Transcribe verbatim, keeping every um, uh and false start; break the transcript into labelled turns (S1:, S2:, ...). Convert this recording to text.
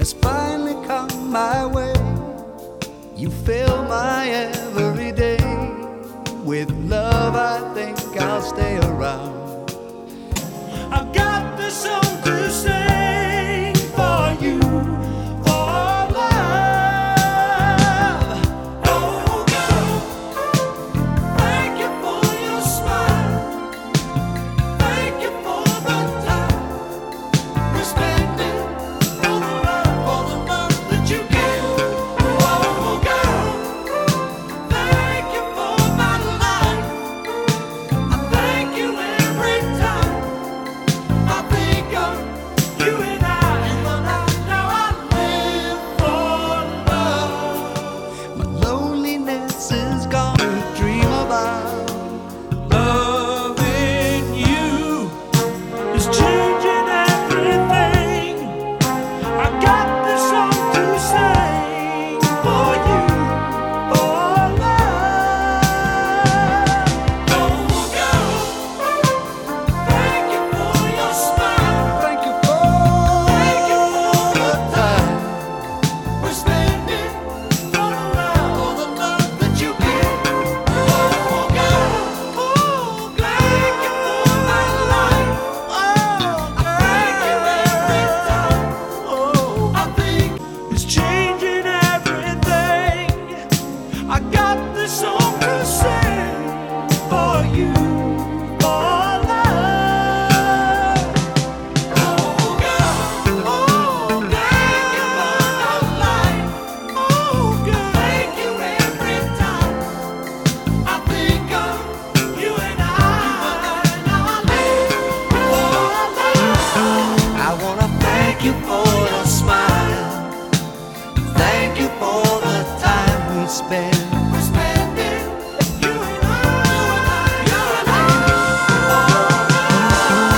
S1: has finally come my way. You fill my every day with love. I think I'll stay around. I've got this song to sing for you, for love. Oh girl, thank you for your smile. Thank you for the time we're spending, for the love, for the love that you give. Oh girl, thank you for my life. I thank you every time I think of you and I. Now I live for love. My loneliness is gone to dream about. Loving you is changing everything. I got this song to sing for you, for love. Oh girl, thank you for your smile. Thank you for, thank you for the time we're spending, for the love, for the love that you give. Oh girl, oh thank you for my life. Oh, I thank you every time. Oh, I think it's changing everything. I got this song to sing for you, for love. Oh girl, oh thank you for my life. Oh girl, thank you every time I think of you and I. Now I live for love. I wanna thank you for your smile. Thank you for the time we spent.